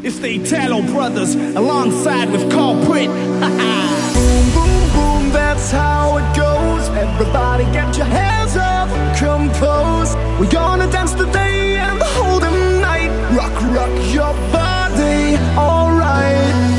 It's the Italo brothers alongside with Culprit. Boom, boom, boom, that's how it goes. Everybody get your hands up, compose. We're gonna dance today and the whole night. Rock, rock your body, alright.